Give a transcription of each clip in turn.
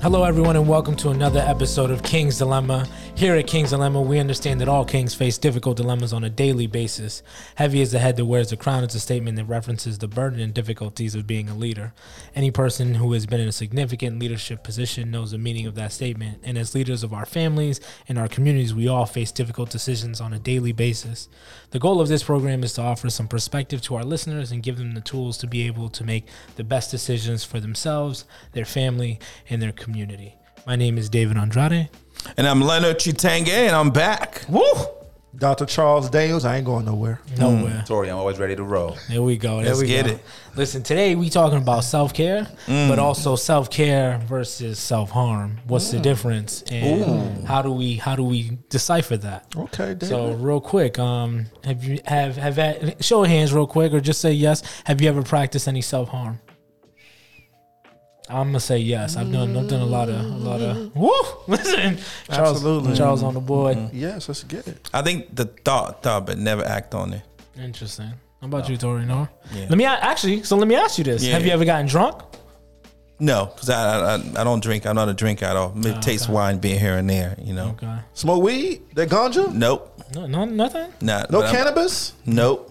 Hello, everyone, and welcome to another episode of King's Dilemma. Here at King's Dilemma, we understand that all kings face difficult dilemmas on a daily basis. Heavy is the head that wears the crown. It's a statement that references the burden and difficulties of being a leader. Any person who has been in a significant leadership position knows the meaning of that statement. And as leaders of our families and our communities, we all face difficult decisions on a daily basis. The goal of this program is to offer some perspective to our listeners and give them the tools to be able to make the best decisions for themselves, their family, and their community. My name is David Andrade. And I'm Leonard Chitenge, and I'm back. Woo! Dr. Charles Daniels, I ain't going nowhere. Nowhere. Tori, I'm always ready to roll. There we go. Let's get it. Listen, today we talking about self-care, but also self-care versus self-harm. What's the difference, and how do we decipher that? Okay, David. So real quick, have you show of hands real quick, or just say yes. Have you ever practiced any self-harm? I'm gonna say yes. I've done a lot of. Woo! Listen, Absolutely. Charles on the board. Yes, let's get it. I think the thought, but never act on it. Interesting. How about you, Tori? No. Yeah. Let me ask you this: Yeah. Have you ever gotten drunk? No, because I don't drink. I'm not a drinker at all. Maybe taste wine being here and there, you know. Okay. Smoke weed? That ganja? Nope. No, nothing. Not, No but I'm- cannabis? Nope.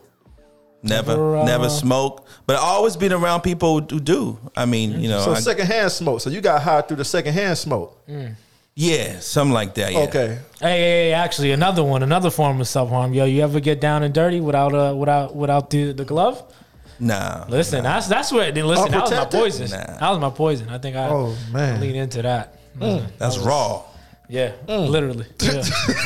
Never smoke. But I always been around people who do. I mean, you know. So secondhand smoke. So you got high through the secondhand smoke. Yeah, something like that. Yeah. Okay. Hey, actually, another form of self harm. Yo, you ever get down and dirty without the glove? Nah. Listen, that's where. Listen, that was my Unprotected? poison. Nah. That was my poison. I think I Oh, man. lean into that. That's raw. Yeah, literally. Yeah.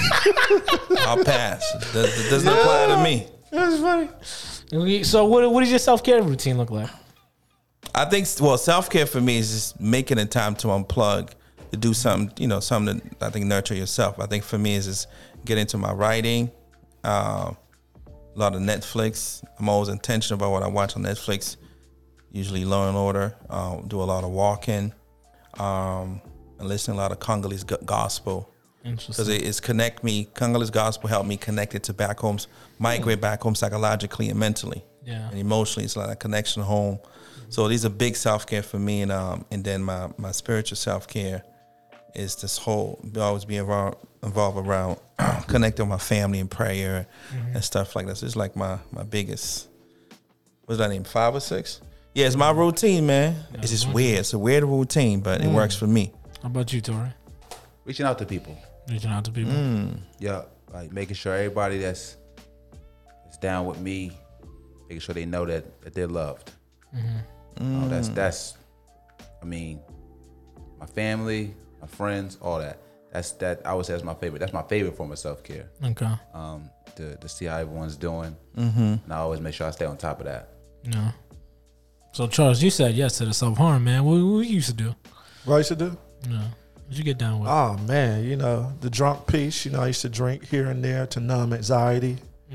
I'll pass. Doesn't apply to me. That's funny. So, what does your self care routine look like? I think, self-care for me is just making the time to unplug, to do something, something that I think nurture yourself. I think for me is just get into my writing, a lot of Netflix. I'm always intentional about what I watch on Netflix, usually Law and Order, do a lot of walking, and listen to a lot of Congolese gospel. Because it's connect me. Congolese gospel helped me connect it to back homes, migrate back home psychologically and mentally. Yeah. And emotionally, it's like a connection home. So these are big self-care for me. And then my spiritual self-care is this whole, always be involved around connecting with my family in prayer and stuff like that. So it's like my biggest, what's that name, 5 or 6? Yeah, it's my routine, man. It's just weird. It's a weird routine, but it works for me. How about you, Tori? Reaching out to people. Reaching out to people. Yeah, like making sure everybody that's down with me, making sure they know that they're loved. That's. I mean, my family, my friends, all that. That I would say is my favorite. That's my favorite form of self care. Okay. To see how everyone's doing, and I always make sure I stay on top of that. Yeah. So, Charles, you said yes to the self harm, man. What you used to do? What I used to do? Yeah. What'd you get down with? Oh, man. The drunk piece. I used to drink here and there to numb anxiety.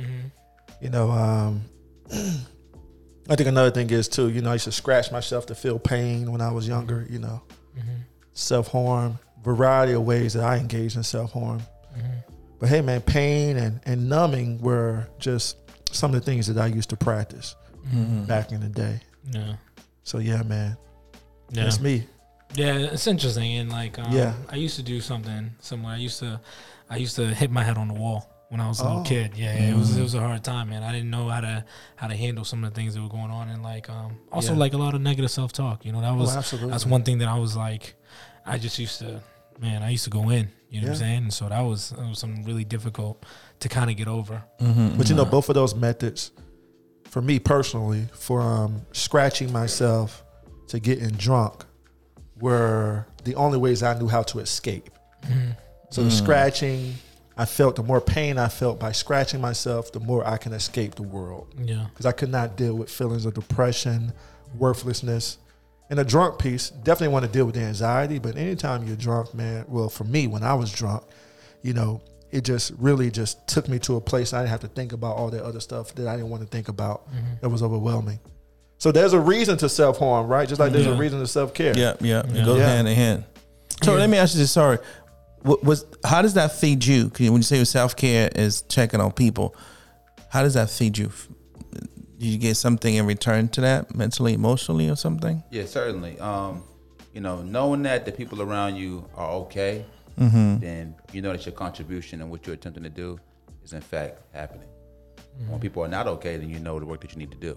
I think another thing is, too, I used to scratch myself to feel pain when I was younger, Self-harm. Variety of ways that I engaged in self-harm. But, hey, man, pain and numbing were just some of the things that I used to practice back in the day. Yeah. So, yeah, man. Yeah. That's me. Yeah, it's interesting, and I used to do something similar. I used to hit my head on the wall when I was a little kid. Yeah, it was a hard time, man. I didn't know how to handle some of the things that were going on, and also a lot of negative self talk. That's one thing that I was like, I used to go in. You know what I'm saying? And so that was something really difficult to kind of get over. But both of those methods, for me personally, for scratching myself to getting drunk, were the only ways I knew how to escape. So the scratching, I felt the more pain I felt by scratching myself, the more I can escape the world. Yeah. Because I could not deal with feelings of depression, worthlessness. And the drunk piece, definitely want to deal with the anxiety, but anytime you're drunk, man, well, for me, when I was drunk, it just really just took me to a place I didn't have to think about all that other stuff that I didn't want to think about. That was overwhelming. So there's a reason to self-harm, right? Just like there's a reason to self-care. Yeah. It goes hand in hand. So let me ask you this, sorry. How does that feed you? When you say self-care is checking on people, how does that feed you? Do you get something in return to that, mentally, emotionally, or something? Yeah, certainly. knowing that the people around you are okay, then you know that your contribution and what you're attempting to do is in fact happening. When people are not okay, then you know the work that you need to do.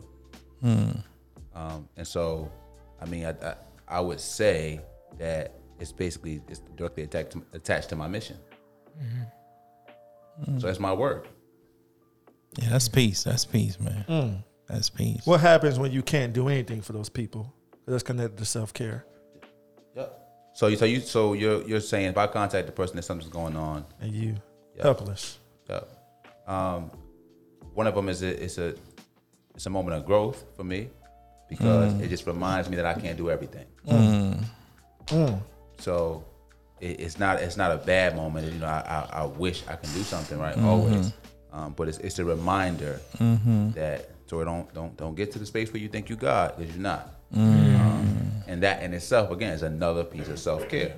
And so, I mean, I would say that it's directly attached to my mission. So that's my work. Yeah, that's peace. That's peace, man. That's peace. What happens when you can't do anything for those people? That's connected to self-care. Yep. So you're saying if I contact the person that something's going on, And you helpless. Yep. One of them is it's a moment of growth for me because it just reminds me that I can't do everything. So it's not a bad moment. I wish I can do something, right? Always. But it's a reminder that so don't get to the space where you think you God, because you're not. And that in itself, again, is another piece of self-care.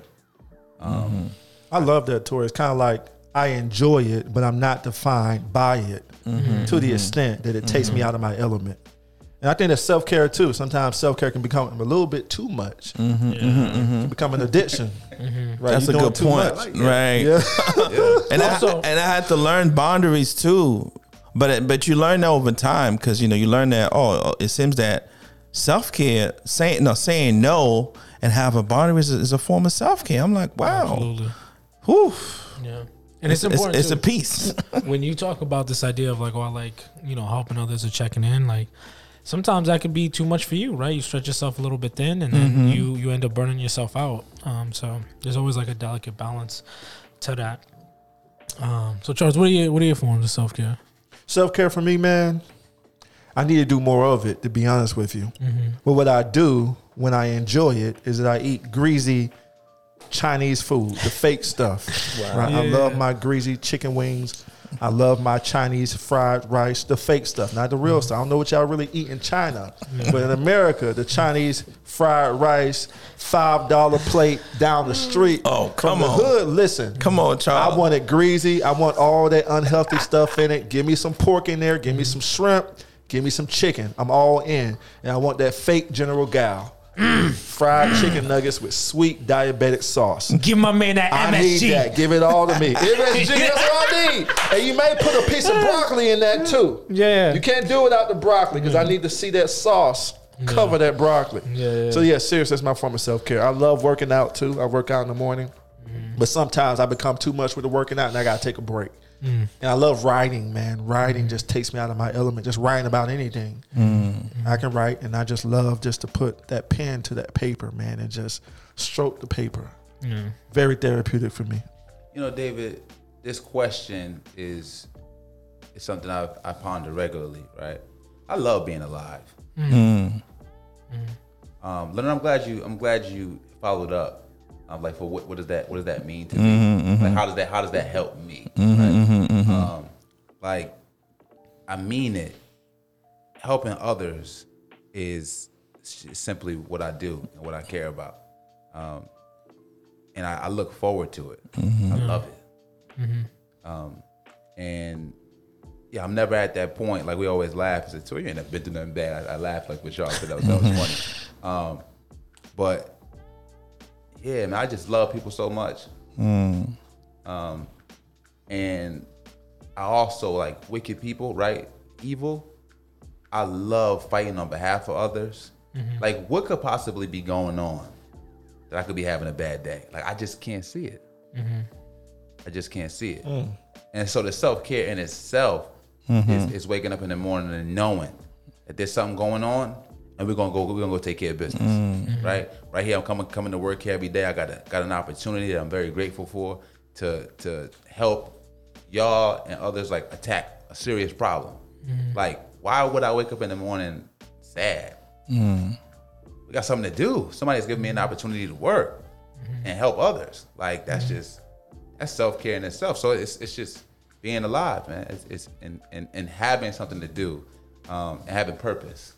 I love that, Tori. It's kind of like I enjoy it, but I'm not defined by it to the extent that it takes me out of my element. And I think that's self-care too. Sometimes self-care can become a little bit too much. Can become an addiction. Right? That's a good point. Right. Yeah. And I had to learn boundaries too. But you learn that over time because you learn that it seems that self-care, saying no and having boundaries is a form of self-care. I'm like, wow. Absolutely. Whew. Yeah. And it's important. It's too. a piece. When you talk about this idea of like, helping others or checking in, like sometimes that could be too much for you, right? You stretch yourself a little bit thin and then you end up burning yourself out. So there's always like a delicate balance to that. So Charles, what are your forms of self-care? Self-care for me, man, I need to do more of it, to be honest with you. But what I do when I enjoy it is that I eat greasy Chinese food, the fake stuff. Wow. Right? I love my greasy chicken wings. I love my Chinese fried rice, the fake stuff, not the real stuff. I don't know what y'all really eat in China, but in America, the Chinese fried rice, $5 plate down the street. Oh, come from on. the hood. Listen, Come on, Charles. I want it greasy. I want all that unhealthy stuff in it. Give me some pork in there. Give me some shrimp. Give me some chicken. I'm all in. And I want that fake General Gao. Fried chicken nuggets with sweet diabetic sauce. Give my man that MSG. I need that. Give it all to me. MSG, that's what I need. And you may put a piece of broccoli in that too. Yeah. You can't do without the broccoli because I need to see that sauce cover that broccoli. Yeah. So seriously, that's my form of self-care. I love working out too. I work out in the morning. But sometimes I become too much with the working out and I got to take a break. And I love writing, man. Writing just takes me out of my element. Just writing about anything. I can write, and I just love just to put that pen to that paper, man, and just stroke the paper. Very therapeutic for me. David, this question is something I ponder regularly, right? I love being alive. Leonard, I'm glad you followed up. Like, for what does that mean to me? Like, how does that help me? Right? Like, I mean it. Helping others is simply what I do and what I care about, and I look forward to it. I love it. And yeah, I'm never at that point. Like, we always laugh and say, "So you ain't never been through nothing bad." I laugh like with y'all, so that was funny. But yeah, man, I just love people so much. And I also like wicked people, right? Evil. I love fighting on behalf of others. Like, what could possibly be going on that I could be having a bad day? Like, I just can't see it. I just can't see it. And so the self-care in itself is waking up in the morning and knowing that there's something going on. And we're gonna go take care of business, right? Right here, I'm coming to work here every day. I got an opportunity that I'm very grateful for to help y'all and others like attack a serious problem. Like, why would I wake up in the morning sad? We got something to do. Somebody's giving me an opportunity to work and help others. Like, that's self-care in itself. So it's just being alive, man. It's and having something to do and having purpose.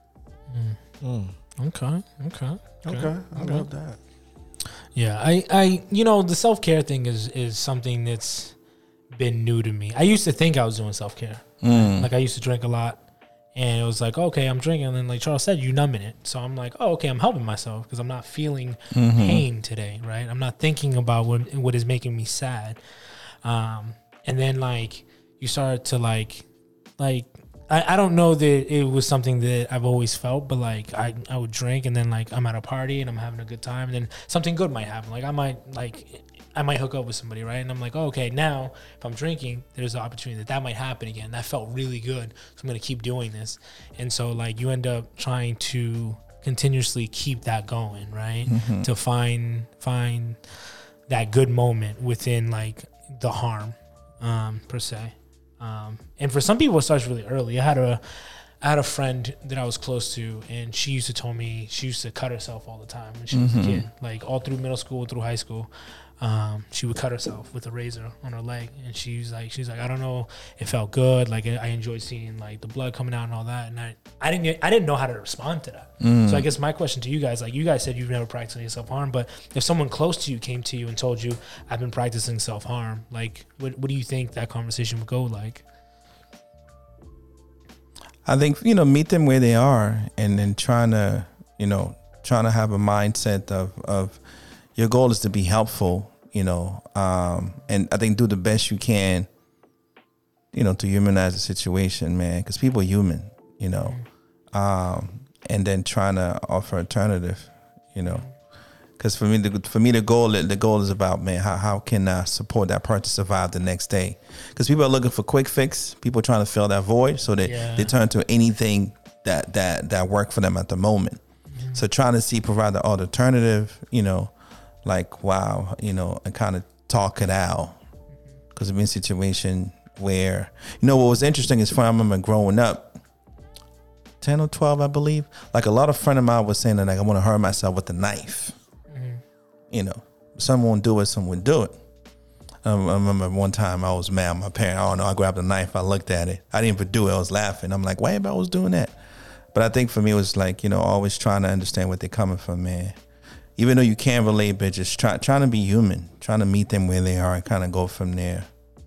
Okay. I love that. Yeah, I the self-care thing is something that's been new to me. I used to think I was doing self-care. Like, I used to drink a lot, And it was like, okay, I'm drinking. And then like Charles said, you numbing it. So I'm like, oh, okay, I'm helping myself because I'm not feeling pain today, right? I'm not thinking about what is making me sad. And then like you start to like I don't know that it was something that I've always felt, but like I would drink and then like I'm at a party and I'm having a good time and then something good might happen. Like I might hook up with somebody, right? And I'm like, oh, okay, now if I'm drinking, there's an opportunity that might happen again. That felt really good, so I'm gonna keep doing this. And so like you end up trying to continuously keep that going, right? To find that good moment within like the harm, per se. And for some people, it starts really early. I had a friend that I was close to, and she used to tell me she used to cut herself all the time when she was a kid, like all through middle school, through high school. She would cut herself with a razor on her leg, and she's like, I don't know, it felt good. Like I enjoyed seeing like the blood coming out and all that, and I didn't know how to respond to that. So I guess my question to you guys, like you guys said you've never practiced any self-harm, but if someone close to you came to you and told you I've been practicing self-harm, like what do you think that conversation would go like? I think, meet them where they are and then trying to have a mindset of your goal is to be helpful, and I think do the best you can, to humanize the situation, man, because people are human, and then trying to offer alternative, because for me the goal is about, man, how can I support that person to survive the next day? Because people are looking for quick fix. People are trying to fill that void, so they turn to anything that work for them at the moment. So trying to provide the alternative, like wow, and kind of talk it out. Because I've been in a situation where, what was interesting is, I remember growing up, 10 or 12, I believe, like a lot of friends of mine was saying that like I want to hurt myself with a knife. Some won't do it, some would do it. I remember one time I was mad at my parent. I don't know, I grabbed a knife, I looked at it. I didn't even do it, I was laughing. I'm like, why everybody was doing that? But I think for me it was like, always trying to understand where they're coming from, man. Even though you can't relate, but just trying to be human, trying to meet them where they are and kind of go from there.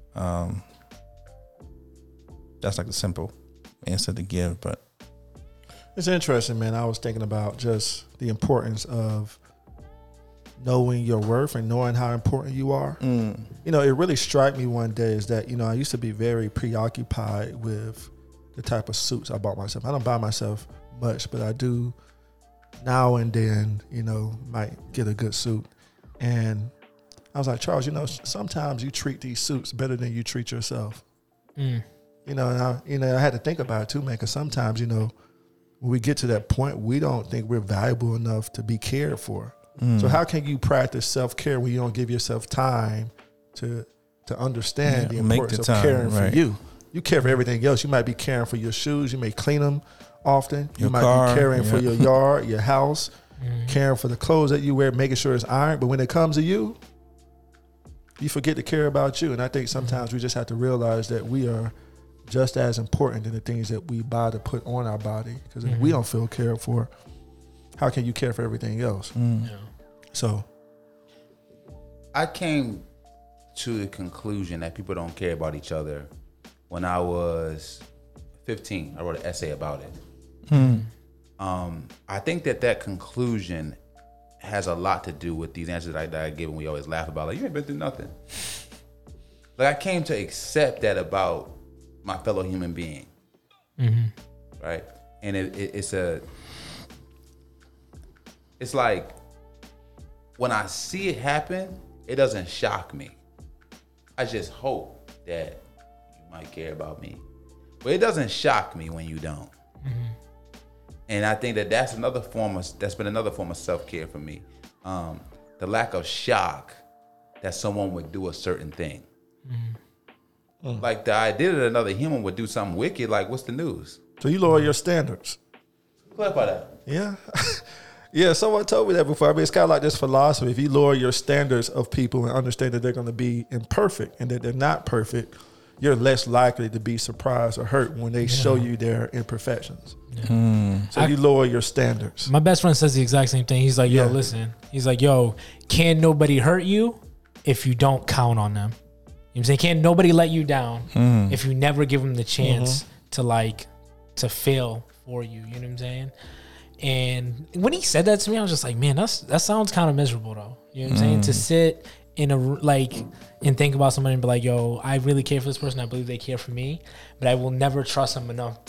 That's like a simple answer to give, but it's interesting, man. I was thinking about just the importance of knowing your worth and knowing how important you are. It really struck me one day is that, I used to be very preoccupied with the type of suits I bought myself. I don't buy myself much, but I do now and then, might get a good suit. And I was like, Charles, sometimes you treat these suits better than you treat yourself. And I had to think about it too, man, because sometimes, when we get to that point, we don't think we're valuable enough to be cared for. So how can you practice self-care when you don't give yourself time to understand the importance of caring for you? You care for everything else. You might be caring for your shoes. You may clean them often. You might be caring for your yard, your house, caring for the clothes that you wear, making sure it's ironed. But when it comes to you, you forget to care about you. And I think sometimes we just have to realize that we are just as important in the things that we buy to put on our body. Because if we don't feel cared for, how can you care for everything else? So I came to the conclusion that people don't care about each other when I was 15. I wrote an essay about it. I think that conclusion has a lot to do with these answers that I give, and we always laugh about, like, you ain't been through nothing. Like, I came to accept that about my fellow human being. Right? And it's like, when I see it happen, it doesn't shock me. I just hope that you might care about me. But it doesn't shock me when you don't. And I think that's been another form of self-care for me. The lack of shock that someone would do a certain thing. Like the idea that another human would do something wicked, like, what's the news? So you lower your standards. Clarify that. Yeah. Yeah, someone told me that before. I mean, it's kind of like this philosophy. If you lower your standards of people and understand that they're going to be imperfect and that they're not perfect, you're less likely to be surprised or hurt when they show you their imperfections. So you lower your standards. My best friend says the exact same thing. He's like, yo, listen. He's like, yo, can't nobody hurt you if you don't count on them. You know what I'm saying? Can't nobody let you down if you never give them the chance to to fail for you. You know what I'm saying? And when he said that to me, I was just like, man, that sounds kind of miserable though. You know what I'm saying? To sit in and think about somebody and be like, yo, I really care for this person. I believe they care for me, but I will never trust them enough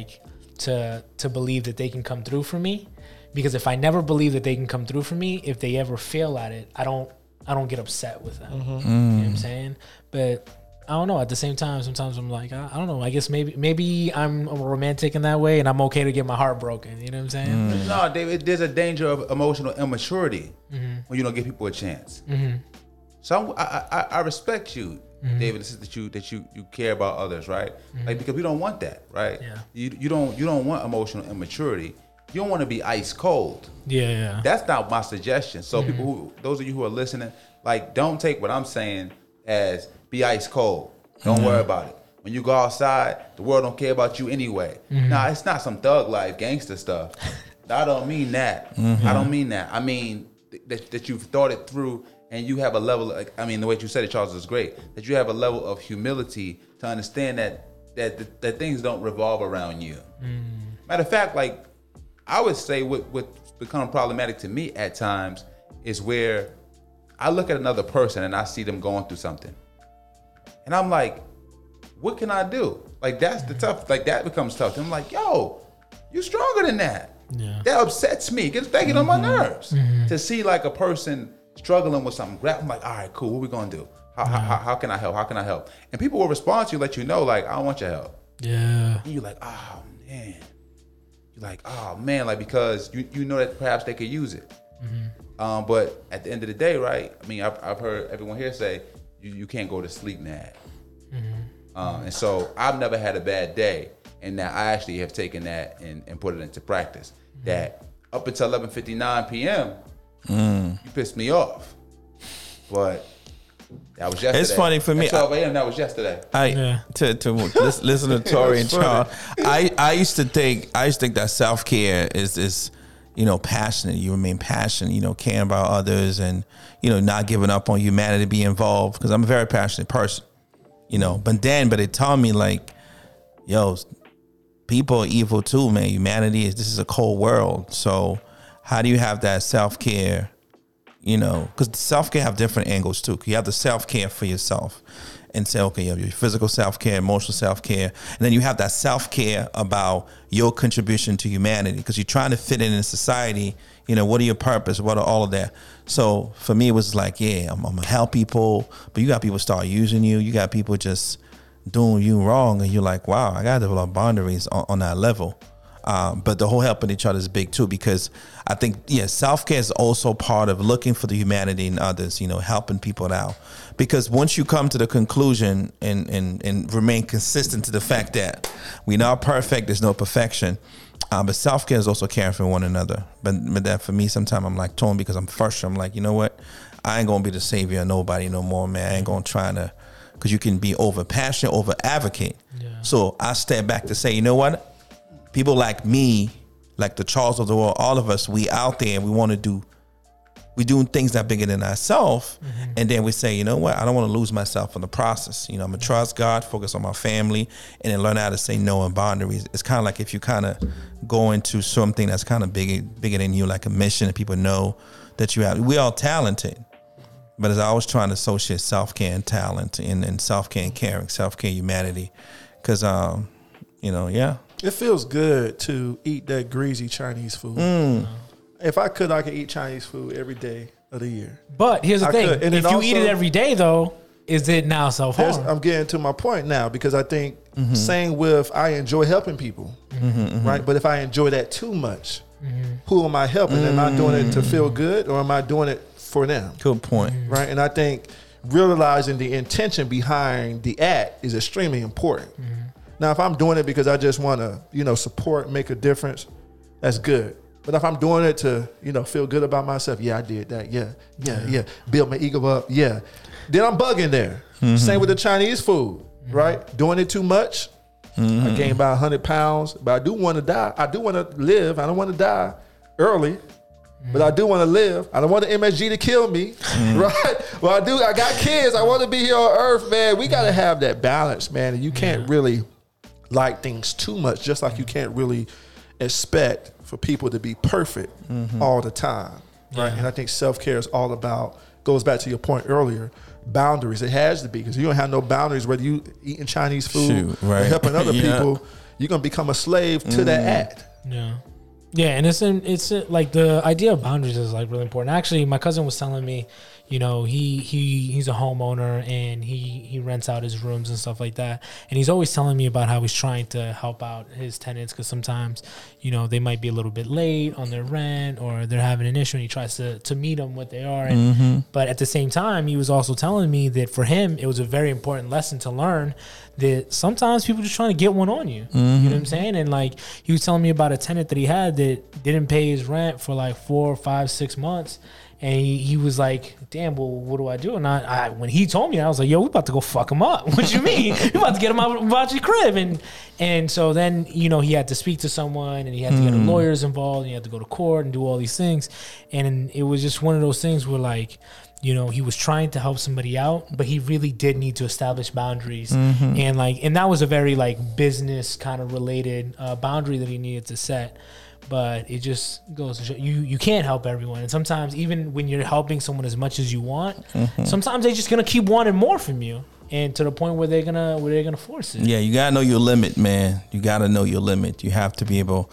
to believe that they can come through for me. Because if I never believe that they can come through for me, if they ever fail at it, I don't get upset with them. You know what I'm saying? But I don't know. At the same time, sometimes I'm like, I don't know. I guess maybe I'm a romantic in that way, and I'm okay to get my heart broken. You know what I'm saying? No, David, there's a danger of emotional immaturity when you don't give people a chance. So I respect you, David. This is that you care about others, right? Like, because we don't want that, right? Yeah. You don't want emotional immaturity. You don't want to be ice cold. Yeah. That's not my suggestion. So those of you who are listening, like, don't take what I'm saying as be ice cold. Don't worry about it. When you go outside, the world don't care about you anyway. Nah, it's not some thug life, gangster stuff. I don't mean that. I don't mean that. I mean that you've thought it through and you have a level of, the way you said it, Charles, is great. That you have a level of humility to understand that things don't revolve around you. Matter of fact, like, I would say what's become problematic to me at times is where I look at another person and I see them going through something. And I'm like, what can I do? Like, that's the tough, like, that becomes tough. And I'm like, yo, you stronger than that. Yeah. That upsets me. It gets taken on my nerves. To see like a person struggling with something, I'm like, all right, cool, what we gonna do? How can I help? How can I help? And people will respond to you, let you know, like, I don't want your help. And you're like, oh man. You're like, oh man, like, because you know that perhaps they could use it. But at the end of the day, right? I mean, I've heard everyone here say, you can't go to sleep mad. And so I've never had a bad day. And now I actually have taken that and put it into practice. That up until 11:59 p.m., you pissed me off. But that was yesterday. It's funny for me. At 12 a.m., that was yesterday. To listen to Tori and Charles, I used to think that self-care is passionate. You remain passionate, caring about others and, not giving up on humanity, be involved. Because I'm a very passionate person, But it taught me, like, yo, people are evil too, man. This is a cold world. So how do you have that self-care, because self-care have different angles too. You have the self-care for yourself and say, okay, you have your physical self-care, emotional self-care. And then you have that self-care about your contribution to humanity because you're trying to fit in society. What are your purpose? What are all of that? So for me, it was like, yeah, I'm going to help people. But you got people start using you. You got people just doing you wrong. And you're like, wow, I got to develop boundaries on that level. But the whole helping each other is big too, because I think, self-care is also part of looking for the humanity in others, helping people out. Because once you come to the conclusion and remain consistent to the fact that we're not perfect, there's no perfection. But self-care is also caring for one another. But that for me, sometimes I'm like torn because I'm frustrated. I'm like, you know what? I ain't going to be the savior of nobody no more, man. I ain't going to try to, because you can be over passionate, over advocate. Yeah. So I step back to say, you know what? People like me, like the Charles of the world, all of us, we out there and we're doing things that are bigger than ourselves. And then we say, you know what? I don't want to lose myself in the process. I'm going to trust God, focus on my family, and then learn how to say no and boundaries. It's kind of like if you kind of go into something that's kind of bigger than you, like a mission, and people know that you have. We're all talented. But as I was trying to associate self-care and talent and self-care and caring, self-care, humanity. Because, It feels good to eat that greasy Chinese food. If I could eat Chinese food every day of the year. But here's the thing. If you eat it every day, though, is it now self-harm? I'm getting to my point now because I think same with I enjoy helping people, right? But if I enjoy that too much, who am I helping? Am I doing it to feel good or am I doing it for them? Good point. Right? And I think realizing the intention behind the act is extremely important. Now, if I'm doing it because I just want to, support, make a difference, that's good. But if I'm doing it to, feel good about myself, I did that. Yeah. Build my ego up. Yeah. Then I'm bugging there. Same with the Chinese food, right? Doing it too much. I gained about 100 pounds, but I do want to die. I do want to live. I don't want to die early, but I do want to live. I don't want the MSG to kill me, right? Well, I got kids. I want to be here on earth, man. We got to have that balance, man. And you can't really like things too much, just like you can't really expect for people to be perfect all the time, right? And I think self-care is all about, goes back to your point earlier, boundaries. It has to be, because you don't have no boundaries, whether you eating Chinese food or helping other people, you're going to become a slave to that act. Yeah, and it's like the idea of boundaries is like really important. Actually, my cousin was telling me, you know, he's a homeowner and he rents out his rooms and stuff like that. And he's always telling me about how he's trying to help out his tenants, because sometimes, you know, they might be a little bit late on their rent or they're having an issue, and he tries to meet them what they are. And, but at the same time, he was also telling me that for him, it was a very important lesson to learn that sometimes people just trying to get one on you. You know what I'm saying? And like, he was telling me about a tenant that he had that didn't pay his rent for like 4, 5, 6 months. And he was like, damn, well, what do I do? And I when he told me, I was like, yo, we about to go fuck him up. What you mean? We about to get him out of your crib. And so then, you know, he had to speak to someone, and he had to get lawyers involved, and he had to go to court and do all these things. And it was just one of those things where, like, you know, he was trying to help somebody out, but he really did need to establish boundaries. And that was a very like business kind of related boundary that he needed to set. But it just goes to show you can't help everyone. And sometimes even when you're helping someone as much as you want, sometimes they're just gonna keep wanting more from you, and to the point where they're gonna force it. Yeah, you gotta know your limit, man. You gotta know your limit. You have to be able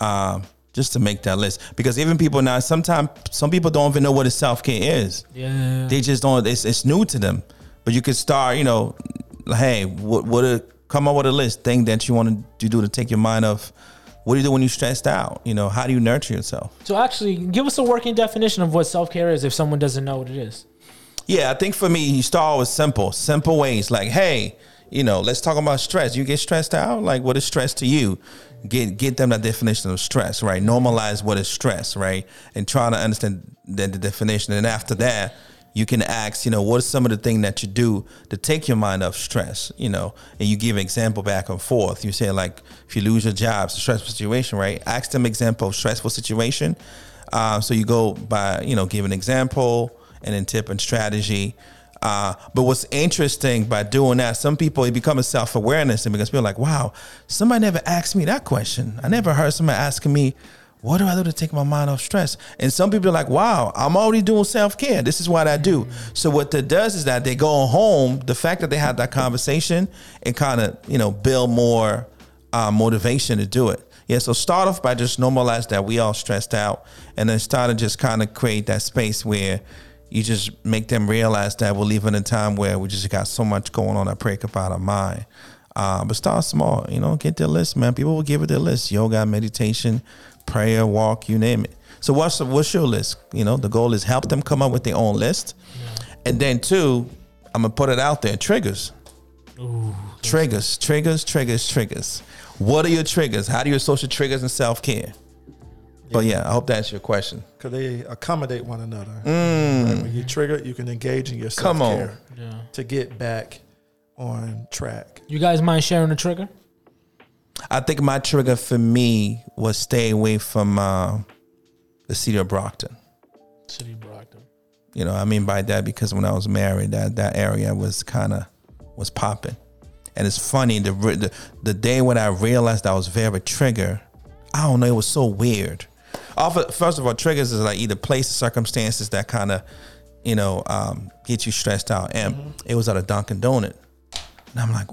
just to make that list, because even people now, sometimes some people don't even know what a self-care is. Yeah, they just don't. It's new to them. But you could start, you know, hey, come up with a list, thing that you want to do to take your mind off. What do you do when you're stressed out? You know, how do you nurture yourself? So actually, give us a working definition of what self-care is if someone doesn't know what it is. Yeah, I think for me, you start with simple ways. Like, hey, you know, let's talk about stress. You get stressed out? Like, what is stress to you? Get them that definition of stress, right? Normalize what is stress, right? And try to understand the definition. And after that, you can ask, you know, what are some of the things that you do to take your mind off stress, you know, and you give an example back and forth. You say, like, if you lose your job, it's a stressful situation, right? Ask them example of stressful situation. So you go by, you know, give an example and then tip and strategy. But what's interesting by doing that, some people, it becomes a self-awareness, and because people are like, wow, somebody never asked me that question. I never heard somebody asking me, what do I do to take my mind off stress? And some people are like, wow, I'm already doing self-care. This is what I do. So what that does is that they go home, the fact that they had that conversation, and kind of, you know, build more motivation to do it. Yeah, so start off by just normalize that we all stressed out, and then start to just kind of create that space where you just make them realize that we're living in a time where we just got so much going on that break up out of mind. But start small, you know, get their list, man. People will give it their list. Yoga, meditation, prayer, walk, you name it. So what's your list? You know, the goal is help them come up with their own list. And then 2, I'm going to put it out there, triggers. Ooh, triggers. What are your triggers? How do you associate triggers and self-care? But yeah, I hope that's your question. Because they accommodate one another. Right? When you trigger, you can engage in your self-care to get back on track. You guys mind sharing a trigger? I think my trigger for me was stay away from the city of Brockton. City of Brockton. You know, I mean by that, because when I was married, that area was popping. And it's funny, the day when I realized I was very triggered, I don't know, it was so weird. First of all, triggers is like either places, circumstances that kind of, you know, get you stressed out. And it was at a Dunkin' Donut. And I'm like,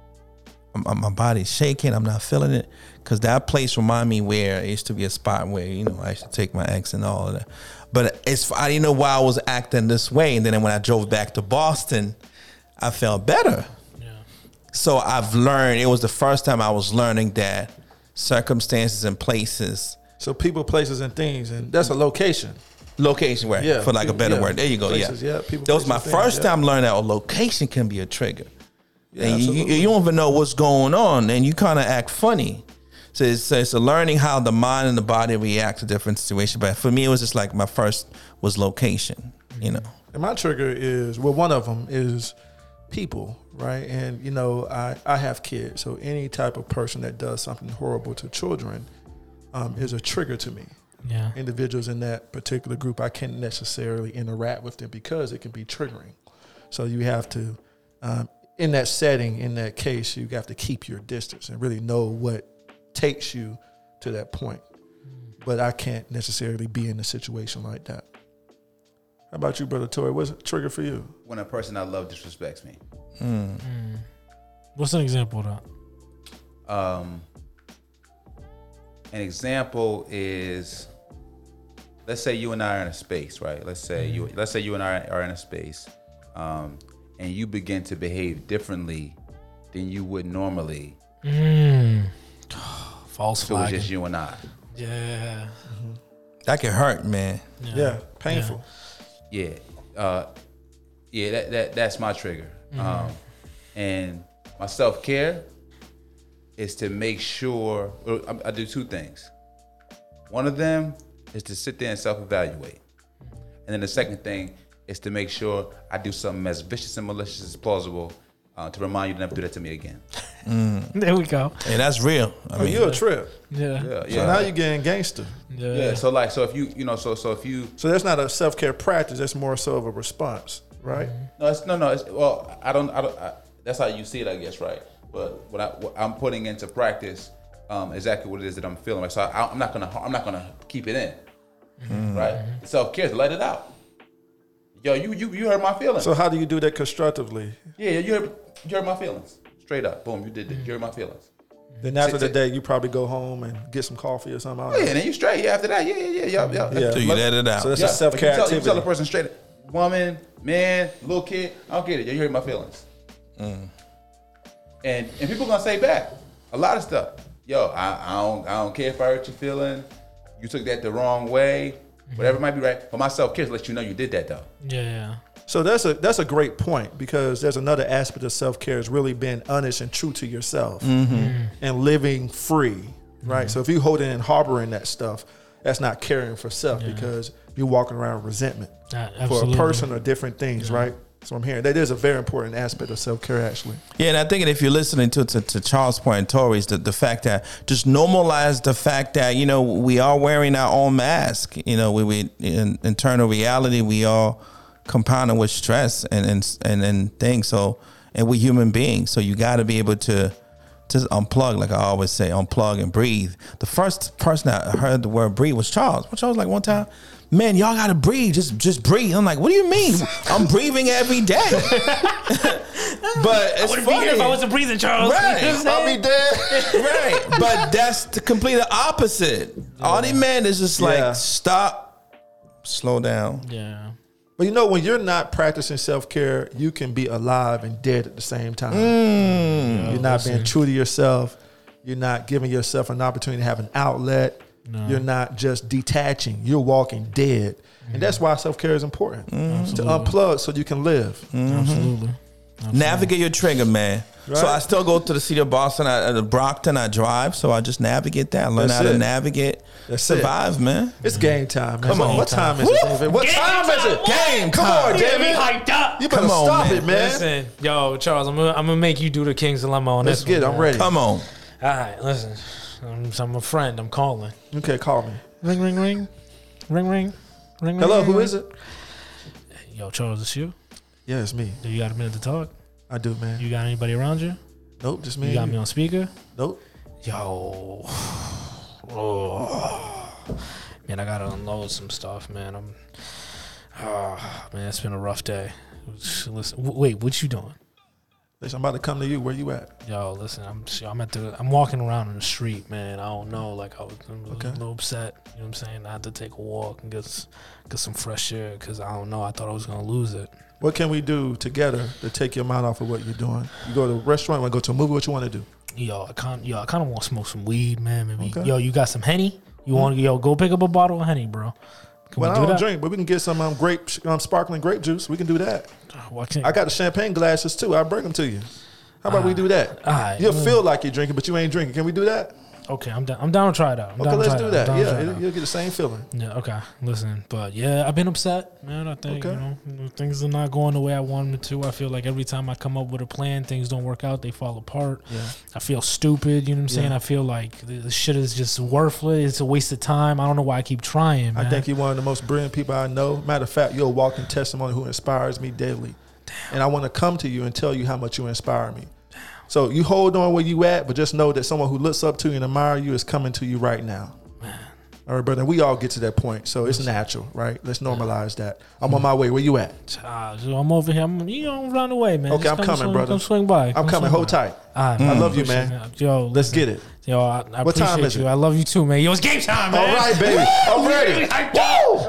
my body's shaking. I'm not feeling it. Because that place reminded me where it used to be a spot where, you know, I used to take my ex and all of that. But I didn't know why I was acting this way. And then when I drove back to Boston, I felt better. Yeah. So I've learned, it was the first time I was learning that circumstances and places. So people, places, and things. And that's a location. Location, right? Yeah, for like a better word. There you go. Places, people, that was my first time learning that a location can be a trigger. Yeah, and you don't even know what's going on, and you kind of act funny. So it's a learning how the mind and the body react to different situations. But for me, it was just like my first was location, you know. And my trigger is, well, one of them is people, right? And, you know, I have kids. So any type of person that does something horrible to children is a trigger to me. Yeah. Individuals in that particular group, I can't necessarily interact with them because it can be triggering. So you have to in that setting, in that case, you have to keep your distance and really know what takes you to that point. But I can't necessarily be in a situation like that. How about you, Brother Tory? What's a trigger for you? When a person I love disrespects me. What's an example of that? An example is, let's say you and I are in a space, right? Let's say you and I are in a space, and you begin to behave differently than you would normally. False So it's flag. just you and I. Yeah. That can hurt, man. Yeah, painful. Yeah, that's my trigger. And my self-care is to make sure, I do two things. One of them is to sit there and self-evaluate. And then the second thing is to make sure I do something as vicious and malicious as plausible to remind you to never do that to me again. There we go. Hey, that's real. I mean, You're a trip. Yeah. Yeah, So now you're getting gangster. Yeah, so if you So that's not a self-care practice. That's more so of a response, right? That's how you see it, I guess, right? But what I'm putting into practice exactly what it is that I'm feeling. Like, so I'm not gonna keep it in, right? Self-care is let it out. Yo, you hurt my feelings. So how do you do that constructively? Yeah, you hurt my feelings. Straight up, boom, you did that. You hurt my feelings. Then after the day, you probably go home and get some coffee or something. Oh, yeah, and then you straight. Yeah, after that, yeah. so you let it out. So that's a self-care but you activity. tell a person straight, woman, man, little kid, I don't get it. You hurt my feelings. And people gonna say back a lot of stuff. Yo, I don't care if I hurt your feeling. You took that the wrong way. Whatever it might be, right? But my self-care let you know you did that though. Yeah. So that's a great point, because there's another aspect of self-care is really being honest and true to yourself and living free, right? So if you hold in and harboring that stuff, that's not caring for self, because you're walking around with resentment for a Absolutely. person or different things, right? So I'm hearing that is a very important aspect of self-care, actually. Yeah, and I think if you're listening to Charles' point and Tory's, the fact that just normalize the fact that, you know, we are wearing our own mask. You know, we in internal reality, we all compounded with stress and things. So, and we're human beings. So you got to be able to just unplug, like I always say, unplug and breathe. The first person that heard the word breathe was Charles. Which I was like one time, man, y'all got to breathe. Just breathe. I'm like, what do you mean? I'm breathing every day. But it's Wouldn't funny. be here if I wasn't breathing, Charles. Right. You know what I'm I'll saying? be dead. Right. But that's the complete opposite. All they man is just like, Yeah. stop, slow down. Yeah. But you know, when you're not practicing self-care, you can be alive and dead at the same time. You're not being true to yourself. You're not giving yourself an opportunity to have an outlet. No. You're not just detaching. You're walking dead. And that's why self-care is important. To unplug so you can live. Absolutely. Navigate your trigger, man. Right. So I still go to the city of Boston, Brockton. I drive, so I just navigate that. Learn That's how to it. navigate, That's survive, man. It's game time, man. Come on. What time is it, David? What Game time is it? Game Come time. on, Get me David. hyped up. You better Come on, stop man. it, man. Listen, yo, Charles, I'm gonna make you do the King's Dilemma on Let's this get it. one. I'm ready. Come on. All right, listen. I'm a friend. I'm calling. Okay, call me. Ring, ring, ring. Ring, ring. Ring, Hello, ring, who ring. is it? Yo, Charles, it's you? Yeah, it's me. Do you got a minute to talk? I do, man. You got anybody around you? Nope, just me. You got and me on speaker? Nope. Yo. Oh. Man, I gotta unload some stuff, man. Man, it's been a rough day. Listen, wait, what you doing? Listen, I'm about to come to you. Where you at? Yo, listen, I'm walking around in the street, man. I don't know, like I'm Okay. a little upset. You know what I'm saying? I had to take a walk and get some fresh air because I don't know. I thought I was gonna lose it. What can we do together to take your mind off of what you're doing? You go to a restaurant, want to go to a movie, what you want to do? Yo, I kind of want to smoke some weed, man. Maybe. Okay. Yo, you got some Henny? You want to go pick up a bottle of Henny, bro? Can Well, I we do don't that? drink, but we can get some sparkling grape juice. We can do that. Why can't- I got the champagne glasses too. I'll bring them to you. How about we do that? all right. You'll feel like you're drinking, but you ain't drinking. Can we do that? Okay, I'm down. I'm down to try it out. Okay, let's do that. Yeah, you'll get the same feeling. Yeah, okay. Listen, but yeah, I've been upset, man. I think, Okay. you know, things are not going the way I want them to. I feel like every time I come up with a plan, things don't work out. They fall apart. Yeah. I feel stupid, you know what I'm saying? Yeah. I feel like the shit is just worthless. It's a waste of time. I don't know why I keep trying, man. I think you're one of the most brilliant people I know. Matter of fact, you're a walking testimony who inspires me daily. and I want to come to you and tell you how much you inspire me. So you hold on where you at, but just know that someone who looks up to you and admire you is coming to you right now. All right, brother. We all get to that point, so it's natural, right? Let's normalize that. I'm on my way. Where you at? I'm over here. You don't run away, man. Okay, I'm coming, brother. Come swing by. I'm coming. Hold tight. I love you, man. Yo, let's get it. Yo, I what time appreciate is you. it? I love you too, man. Yo, it's game time, man. All right, baby. I'm ready. Woo!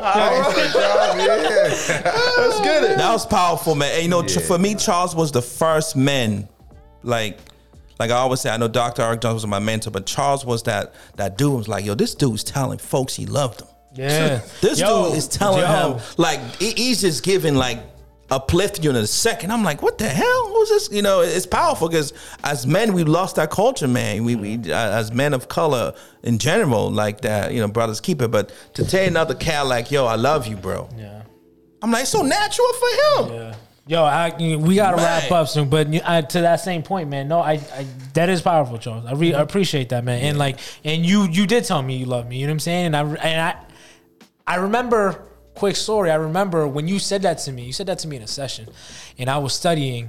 Let's get it. That was powerful, man. And, you know, for me, Charles was the first man, like I always say, I know Dr. Eric Jones was my mentor, but Charles was that dude who was like, yo, this dude's telling folks he loved them. Yeah. This dude is telling him, like, he's just giving, like, uplifting you in a second. I'm like, what the hell? Who's this? You know, it's powerful because as men, we lost that culture, man. We as men of color in general, like that, you know, brothers keep it. But to tell another cat like, yo, I love you, bro. Yeah. I'm like, it's so natural for him. Yeah. Yo, we gotta wrap up soon, but to that same point, man. No, I that is powerful, Charles. I appreciate that, man. And and you did tell me you love me. You know what I'm saying? And I remember. Quick story. I remember when you said that to me. You said that to me in a session, and I was studying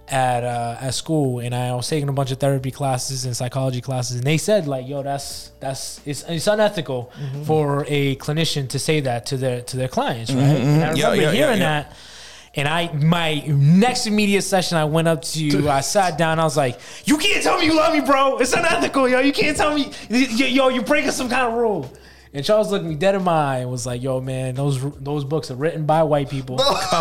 at school, and I was taking a bunch of therapy classes and psychology classes, and they said like, "Yo, it's unethical for a clinician to say that to their clients, right?" And I remember hearing that. And my next immediate session, I went up to you, I sat down, I was like, you can't tell me you love me, bro. It's unethical, yo. You can't tell me, yo, you're breaking some kind of rule. And Charles looked me dead in my eye and was like, yo, man, those books are written by white people,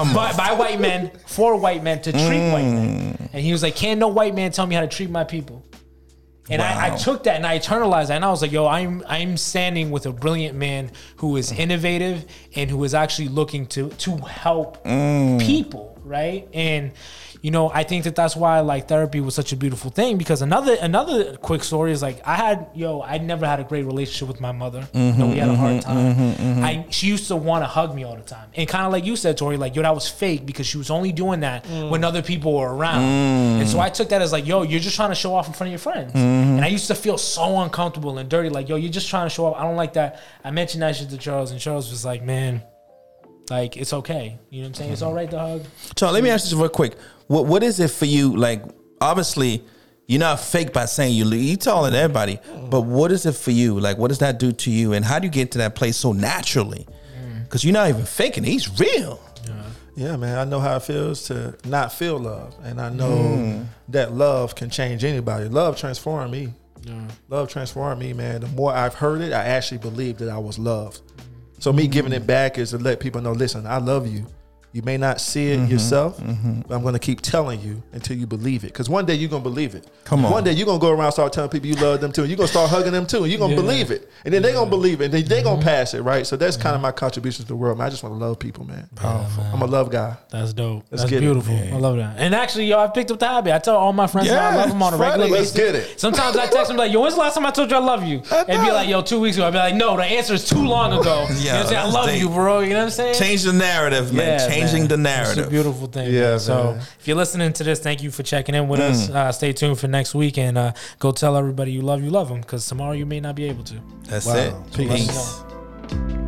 by white men, for white men, to treat white men. And he was like, can't no white man tell me how to treat my people. And I took that and I internalized that, and I was like, yo, I'm standing with a brilliant man who is innovative and who is actually looking to help people, right? And you know, I think that's why like therapy was such a beautiful thing, because another quick story is like I never had a great relationship with my mother. We had a hard time. She used to want to hug me all the time, and kind of like you said, Tori, like, yo, that was fake because she was only doing that when other people were around. And so I took that as like, yo, you're just trying to show off in front of your friends. And I used to feel so uncomfortable and dirty, like, yo, you're just trying to show off. I don't like that. I mentioned that shit to Charles, and Charles was like, man, like, it's okay. You know what I'm saying? It's all right to hug. Charles, let me ask you real quick. What is it for you? Like, obviously, you're not fake by saying you telling everybody, but what is it for you? Like, what does that do to you? And how do you get to that place so naturally? Because you're not even faking it. He's real. Yeah, man. I know how it feels to not feel love. And I know that love can change anybody. Love transformed me. Love transformed me, man. The more I've heard it, I actually believe that I was loved. So me giving it back is to let people know, listen, I love you. You may not see it yourself, but I'm going to keep telling you until you believe it. Because one day you're going to believe it. Come on. One day you're going to go around and start telling people you love them too. And you're going to start hugging them too. And you're going to believe it. And then they're going to believe it. And they're going to pass it, right? So that's kind of my contribution to the world, man. I just want to love people, man. Powerful. I'm a love guy. That's dope. Let's That's get beautiful. it. I love that. And actually, yo, I picked up the hobby. I tell all my friends that I love them on a regular basis. Let's get it. Sometimes I text them like, yo, when's the last time I told you I love you? And be like, yo, 2 weeks ago. I'd be like, no, the answer is too long ago. You know what I'm saying? I love you, bro. You know what I'm saying? Change the narrative, man. Yeah, Changing the narrative. It's a beautiful thing. Yeah, so man. if you're listening to this, thank you for checking in with us. Stay tuned for next week, and go tell everybody you love them, because tomorrow you may not be able to. That's Wow. it. Peace. Peace.